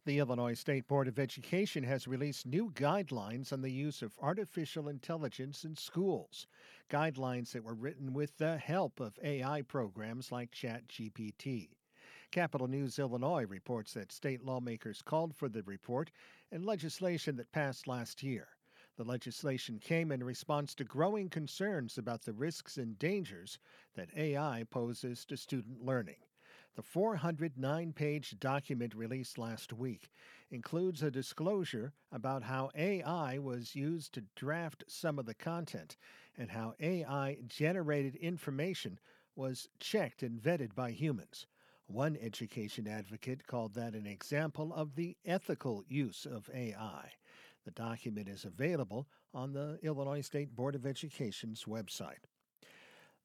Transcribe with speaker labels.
Speaker 1: The Illinois State Board of Education has released new guidelines on the use of artificial intelligence in schools. Guidelines that were written with the help of AI programs like ChatGPT. Capital News Illinois reports that state lawmakers called for the report and legislation that passed last year. The legislation came in response to growing concerns about the risks and dangers that AI poses to student learning. The 409-page document released last week includes a disclosure about how AI was used to draft some of the content and how AI generated information was checked and vetted by humans. One education advocate called that an example of the ethical use of AI. The document is available on the Illinois State Board of Education's website.